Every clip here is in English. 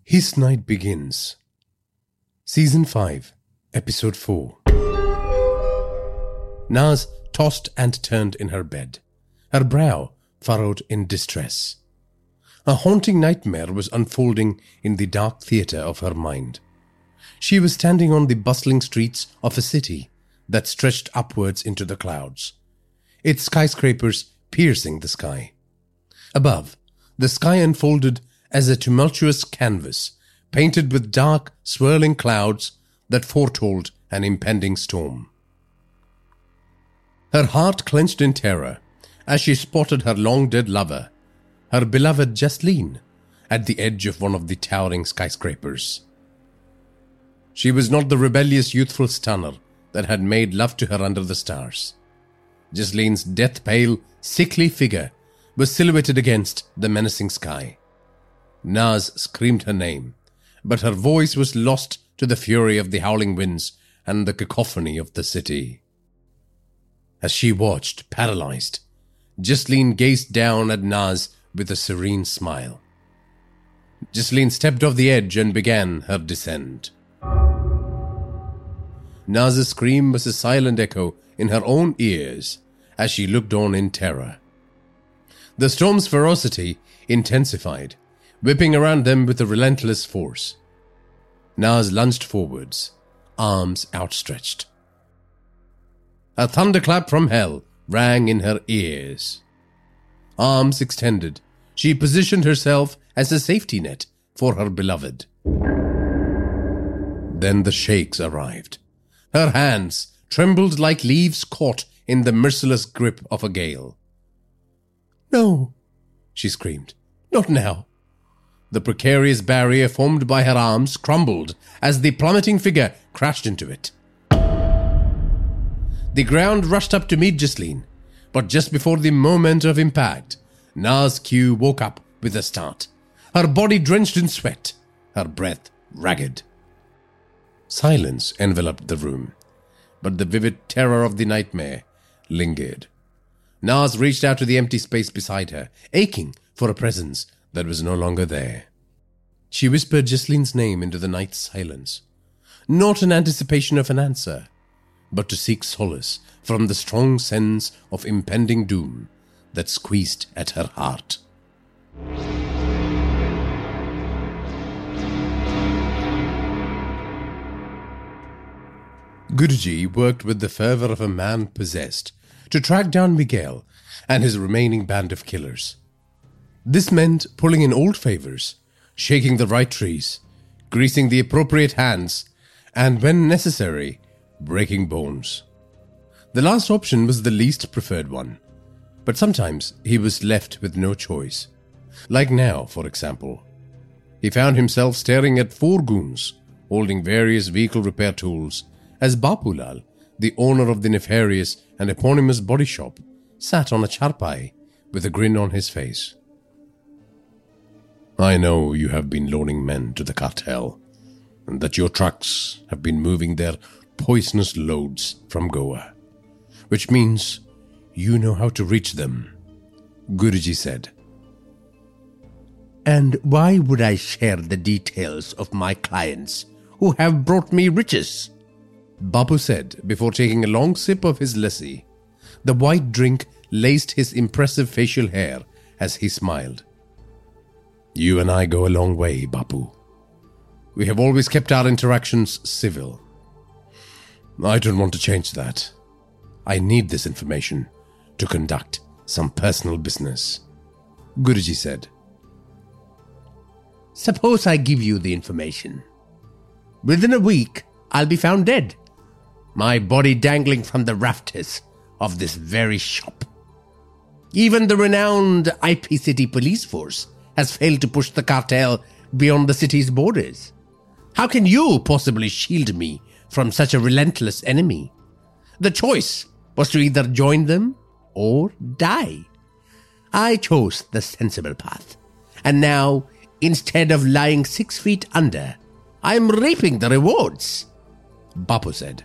His Night Begins. Season 5, Episode 4. Naz tossed and turned in her bed, her brow furrowed in distress. A haunting nightmare was unfolding in the dark theatre of her mind. She was standing on the bustling streets of a city that stretched upwards into the clouds, its skyscrapers piercing the sky. Above, the sky unfolded as a tumultuous canvas, painted with dark, swirling clouds that foretold an impending storm. Her heart clenched in terror as she spotted her long-dead lover, her beloved Jasleen, at the edge of one of the towering skyscrapers. She was not the rebellious youthful stunner that had made love to her under the stars. Jasleen's death-pale, sickly figure was silhouetted against the menacing sky. Naz screamed her name, but her voice was lost to the fury of the howling winds and the cacophony of the city. As she watched, paralyzed, Jasleen gazed down at Naz with a serene smile. Jasleen stepped off the edge and began her descent. Naz's scream was a silent echo in her own ears as she looked on in terror. The storm's ferocity intensified, whipping around them with a relentless force. Naz lunged forwards, arms outstretched. A thunderclap from hell rang in her ears. Arms extended, she positioned herself as a safety net for her beloved. Then the shakes arrived. Her hands trembled like leaves caught in the merciless grip of a gale. "No," she screamed. "Not now." The precarious barrier formed by her arms crumbled as the plummeting figure crashed into it. The ground rushed up to meet Jasleen, but just before the moment of impact, Naz Q woke up with a start, her body drenched in sweat, her breath ragged. Silence enveloped the room, but the vivid terror of the nightmare lingered. Naz reached out to the empty space beside her, aching for a presence that was no longer there. She whispered Jasleen's name into the night's silence, not in anticipation of an answer, but to seek solace from the strong sense of impending doom that squeezed at her heart. Guruji worked with the fervor of a man possessed to track down Miguel and his remaining band of killers. This meant pulling in old favors, shaking the right trees, greasing the appropriate hands, and when necessary, breaking bones. The last option was the least preferred one, but sometimes he was left with no choice. Like now, for example. He found himself staring at 4 goons holding various vehicle repair tools as Bapulal, the owner of the nefarious and eponymous body shop, sat on a charpai with a grin on his face. "I know you have been loaning men to the cartel, and that your trucks have been moving their poisonous loads from Goa, which means you know how to reach them," Guruji said. "And why would I share the details of my clients who have brought me riches?" Bapu said before taking a long sip of his lassi. The white drink laced his impressive facial hair as he smiled. "You and I go a long way, Bapu. We have always kept our interactions civil. I don't want to change that. I need this information to conduct some personal business," Guruji said. "Suppose I give you the information. Within a week, I'll be found dead, my body dangling from the rafters of this very shop. Even the renowned IP City police force has failed to push the cartel beyond the city's borders. How can you possibly shield me from such a relentless enemy? The choice was to either join them or die. I chose the sensible path, and now, instead of lying 6 feet under, I am reaping the rewards," Bapu said.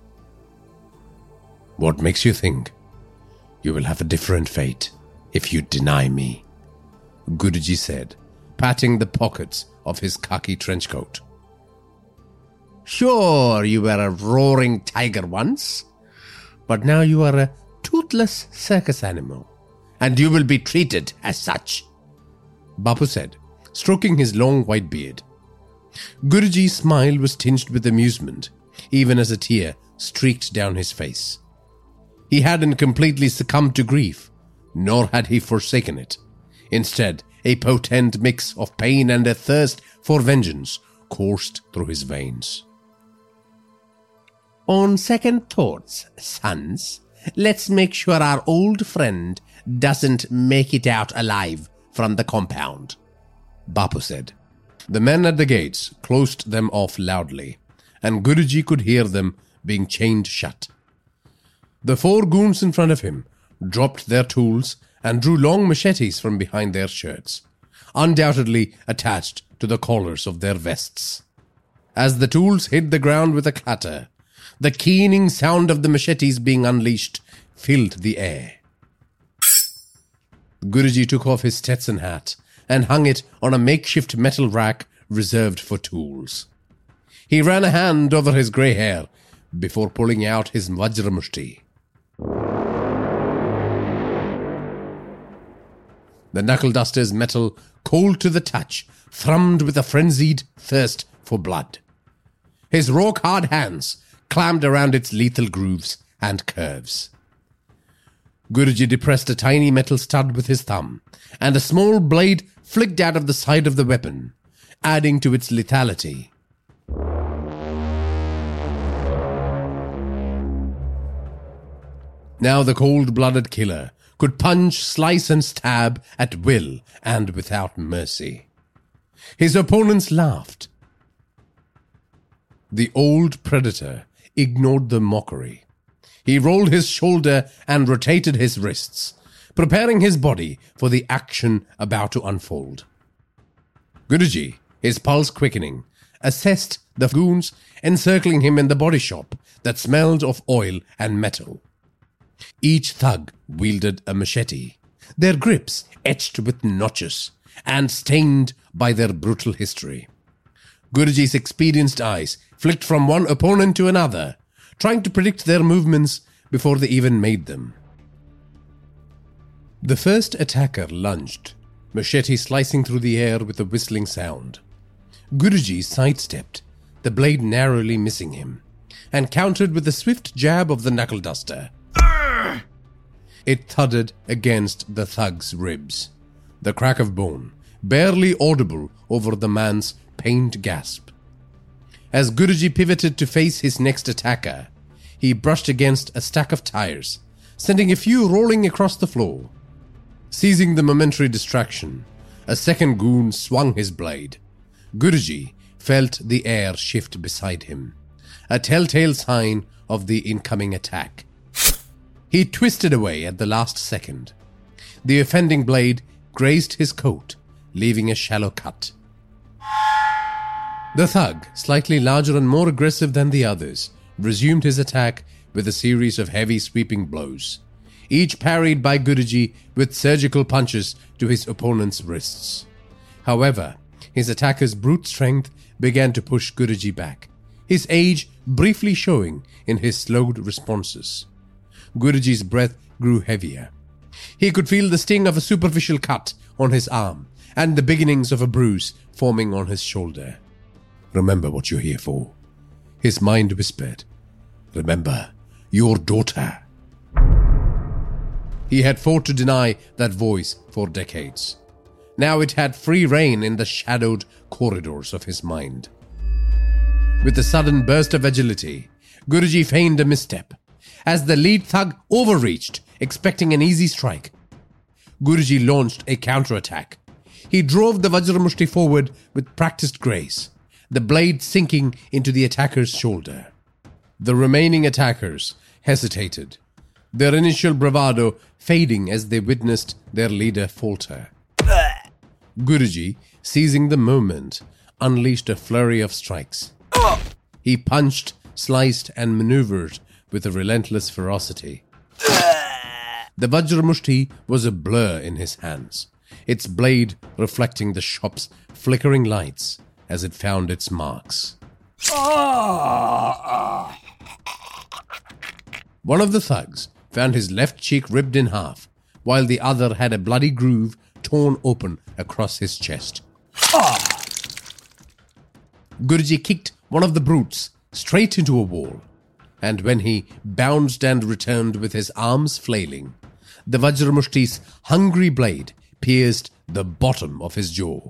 "What makes you think you will have a different fate if you deny me?" Guruji said, patting the pockets of his khaki trench coat. "Sure, you were a roaring tiger once, but now you are a toothless circus animal, and you will be treated as such," Bapu said, stroking his long white beard. Guruji's smile was tinged with amusement, even as a tear streaked down his face. He hadn't completely succumbed to grief, nor had he forsaken it. Instead, a potent mix of pain and a thirst for vengeance coursed through his veins. "On second thoughts, sons, let's make sure our old friend doesn't make it out alive from the compound," Bapu said. The men at the gates closed them off loudly, and Guruji could hear them being chained shut. The 4 goons in front of him dropped their tools and drew long machetes from behind their shirts, undoubtedly attached to the collars of their vests. As the tools hit the ground with a clatter, the keening sound of the machetes being unleashed filled the air. Guruji took off his Stetson hat and hung it on a makeshift metal rack reserved for tools. He ran a hand over his grey hair before pulling out his Vajramushti. The knuckle duster's metal, cold to the touch, thrummed with a frenzied thirst for blood. His rock-hard hands clammed around its lethal grooves and curves. Guruji depressed a tiny metal stud with his thumb, and a small blade flicked out of the side of the weapon, adding to its lethality. Now the cold-blooded killer could punch, slice, and stab at will and without mercy. His opponents laughed. The old predator ignored the mockery. He rolled his shoulder and rotated his wrists, preparing his body for the action about to unfold. Guruji, his pulse quickening, assessed the goons encircling him in the body shop that smelled of oil and metal. Each thug wielded a machete, their grips etched with notches and stained by their brutal history. Guruji's experienced eyes flicked from one opponent to another, trying to predict their movements before they even made them. The first attacker lunged, machete slicing through the air with a whistling sound. Guruji sidestepped, the blade narrowly missing him, and countered with a swift jab of the knuckle duster. It thudded against the thug's ribs, the crack of bone barely audible over the man's pained gasp. As Guruji pivoted to face his next attacker, he brushed against a stack of tires, sending a few rolling across the floor. Seizing the momentary distraction, a second goon swung his blade. Guruji felt the air shift beside him, a telltale sign of the incoming attack. He twisted away at the last second. The offending blade grazed his coat, leaving a shallow cut. The thug, slightly larger and more aggressive than the others, resumed his attack with a series of heavy sweeping blows, each parried by Guruji with surgical punches to his opponent's wrists. However, his attacker's brute strength began to push Guruji back, his age briefly showing in his slowed responses. Guruji's breath grew heavier. He could feel the sting of a superficial cut on his arm and the beginnings of a bruise forming on his shoulder. "Remember what you're here for," his mind whispered. "Remember your daughter." He had fought to deny that voice for decades. Now it had free rein in the shadowed corridors of his mind. With a sudden burst of agility, Guruji feigned a misstep. As the lead thug overreached, expecting an easy strike, Guruji launched a counterattack. He drove the Vajramushti forward with practiced grace, the blade sinking into the attacker's shoulder. The remaining attackers hesitated, their initial bravado fading as they witnessed their leader falter. Guruji, seizing the moment, unleashed a flurry of strikes. He punched, sliced, and maneuvered with a relentless ferocity. The Vajramushti was a blur in his hands, its blade reflecting the shop's flickering lights as it found its marks. One of the thugs found his left cheek ripped in half, while the other had a bloody groove torn open across his chest. Gurji kicked one of the brutes straight into a wall, and when he bounced and returned with his arms flailing, the Vajramushti's hungry blade pierced the bottom of his jaw.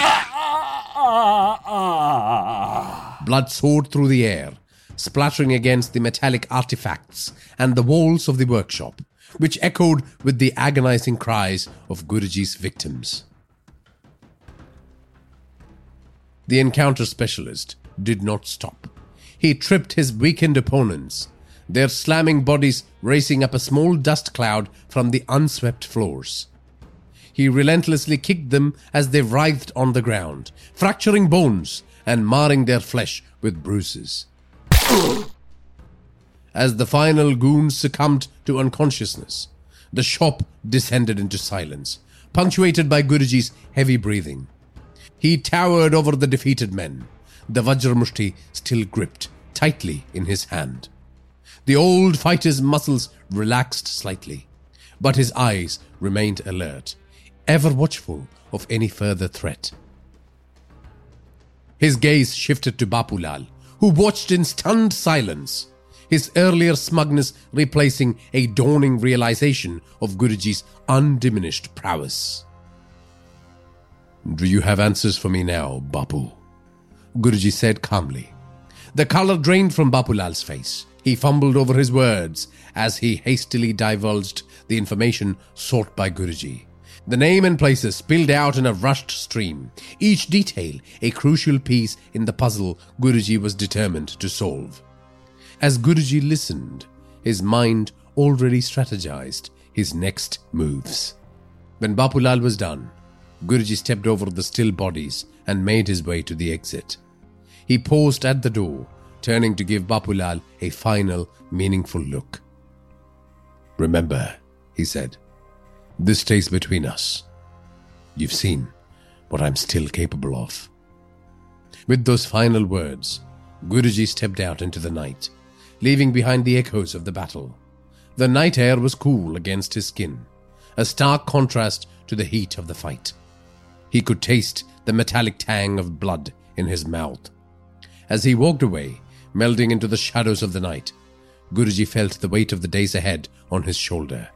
Blood soared through the air, splattering against the metallic artifacts and the walls of the workshop, which echoed with the agonizing cries of Guruji's victims. The encounter specialist did not stop. He tripped his weakened opponents, their slamming bodies racing up a small dust cloud from the unswept floors. He relentlessly kicked them as they writhed on the ground, fracturing bones and marring their flesh with bruises. As the final goon succumbed to unconsciousness, the shop descended into silence, punctuated by Guruji's heavy breathing. He towered over the defeated men, the Vajramushti still gripped tightly in his hand. The old fighter's muscles relaxed slightly, but his eyes remained alert, ever watchful of any further threat. His gaze shifted to Bapulal, who watched in stunned silence, his earlier smugness replacing a dawning realization of Guruji's undiminished prowess. "Do you have answers for me now, Bapu?" Guruji said calmly. The color drained from Bapulal's face. He fumbled over his words as he hastily divulged the information sought by Guruji. The name and places spilled out in a rushed stream, each detail a crucial piece in the puzzle Guruji was determined to solve. As Guruji listened, his mind already strategized his next moves. When Bapulal was done, Guruji stepped over the still bodies and made his way to the exit. He paused at the door, turning to give Bapulal a final, meaningful look. "Remember," he said, "this stays between us. You've seen what I'm still capable of." With those final words, Guruji stepped out into the night, leaving behind the echoes of the battle. The night air was cool against his skin, a stark contrast to the heat of the fight. He could taste the metallic tang of blood in his mouth. As he walked away, melding into the shadows of the night, Guruji felt the weight of the days ahead on his shoulder.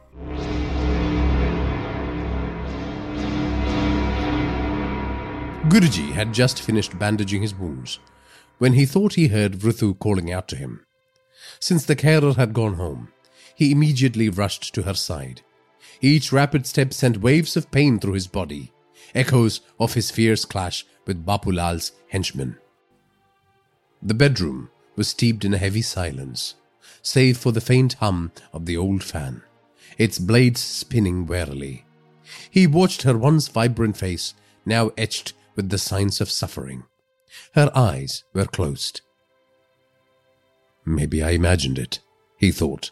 Guruji had just finished bandaging his wounds when he thought he heard Vrithu calling out to him. Since the carer had gone home, he immediately rushed to her side. Each rapid step sent waves of pain through his body, echoes of his fierce clash with Bapulal's henchmen. The bedroom was steeped in a heavy silence, save for the faint hum of the old fan, its blades spinning warily. He watched her once vibrant face, now etched with the signs of suffering. Her eyes were closed. "Maybe I imagined it," he thought.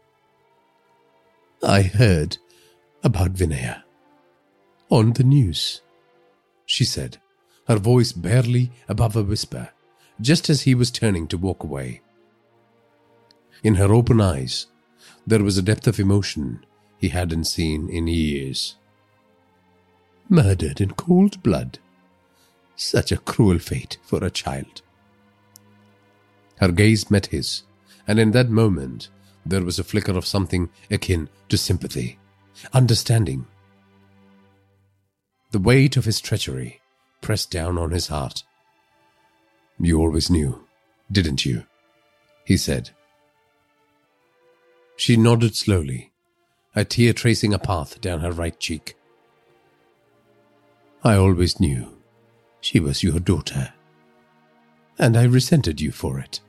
"I heard about Vinaya on the news," she said, her voice barely above a whisper, just as he was turning to walk away. In her open eyes, there was a depth of emotion he hadn't seen in years. "Murdered in cold blood. Such a cruel fate for a child." Her gaze met his, and in that moment, there was a flicker of something akin to sympathy, understanding. The weight of his treachery pressed down on his heart. "You always knew, didn't you?" he said. She nodded slowly, a tear tracing a path down her right cheek. "I always knew she was your daughter, and I resented you for it."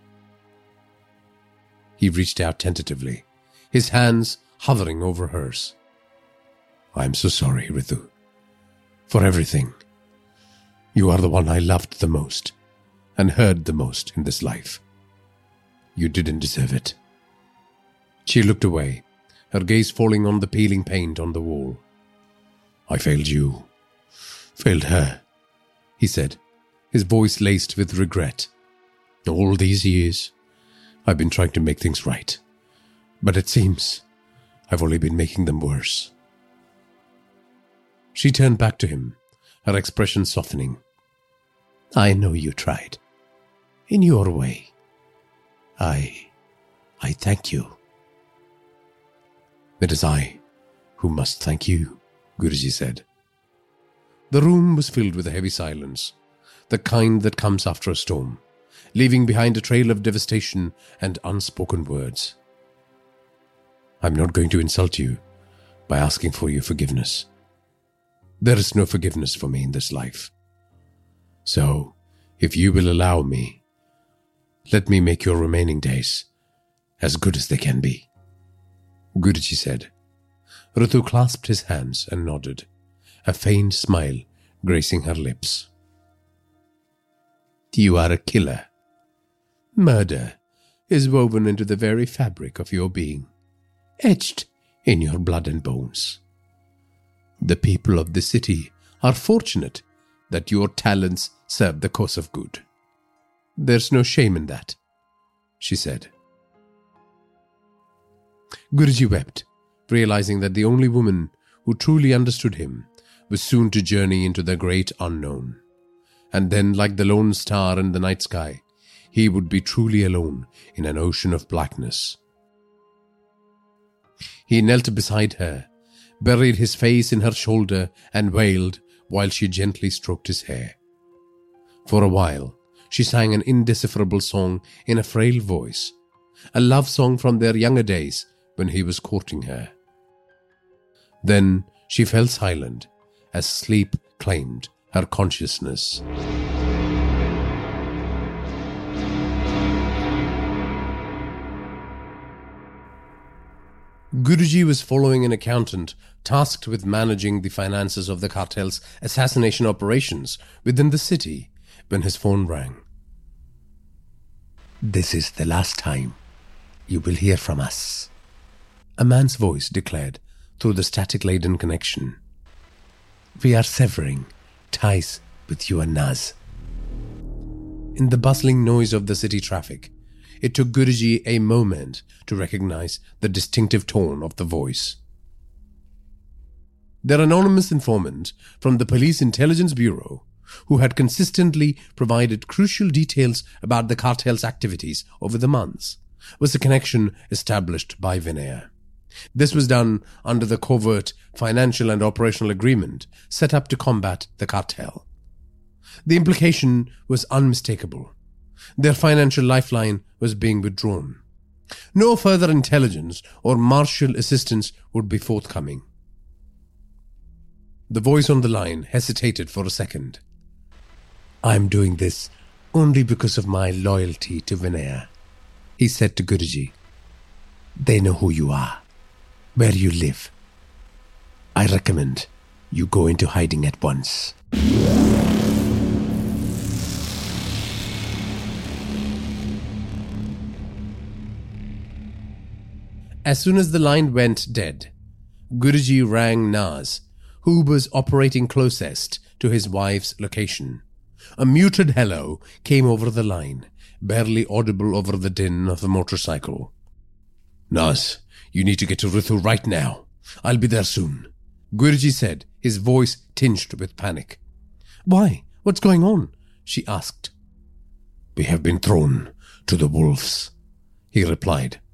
He reached out tentatively, his hands hovering over hers. "I'm so sorry, Ritu, for everything. You are the one I loved the most and heard the most in this life. You didn't deserve it." She looked away, her gaze falling on the peeling paint on the wall. I failed you. Failed her, he said, his voice laced with regret. All these years, I've been trying to make things right, but it seems I've only been making them worse. She turned back to him, her expression softening. I know you tried. In your way. I thank you. It is I who must thank you, Guruji said. The room was filled with a heavy silence, the kind that comes after a storm, leaving behind a trail of devastation and unspoken words. I'm not going to insult you by asking for your forgiveness. There is no forgiveness for me in this life. So, if you will allow me, let me make your remaining days as good as they can be, Guruji said. Ritu clasped his hands and nodded, a faint smile gracing her lips. You are a killer. Murder is woven into the very fabric of your being, etched in your blood and bones. The people of the city are fortunate that your talents serve the cause of good. There's no shame in that, she said. Guruji wept, realizing that the only woman who truly understood him was soon to journey into the great unknown. And then, like the lone star in the night sky, he would be truly alone in an ocean of blackness. He knelt beside her, buried his face in her shoulder, and wailed while she gently stroked his hair. For a while, she sang an indecipherable song in a frail voice, a love song from their younger days when he was courting her. Then she fell silent as sleep claimed her consciousness. Guruji was following an accountant tasked with managing the finances of the cartel's assassination operations within the city when his phone rang. This is the last time you will hear from us, a man's voice declared through the static-laden connection. We are severing ties with you and Naz. In the bustling noise of the city traffic, it took Guruji a moment to recognize the distinctive tone of the voice. Their anonymous informant from the Police Intelligence Bureau, who had consistently provided crucial details about the cartel's activities over the months, was a connection established by Vinaya. This was done under the covert financial and operational agreement set up to combat the cartel. The implication was unmistakable. Their financial lifeline was being withdrawn. No further intelligence or martial assistance would be forthcoming. The voice on the line hesitated for a second. I'm doing this only because of my loyalty to Vinaya, he said to Guruji. They know who you are, where you live. I recommend you go into hiding at once. As soon as the line went dead, Guruji rang Naz, who was operating closest to his wife's location. A muted hello came over the line, barely audible over the din of the motorcycle. Naz, you need to get to Ritu right now. I'll be there soon, Guruji said, his voice tinged with panic. Why? What's going on? She asked. We have been thrown to the wolves, he replied.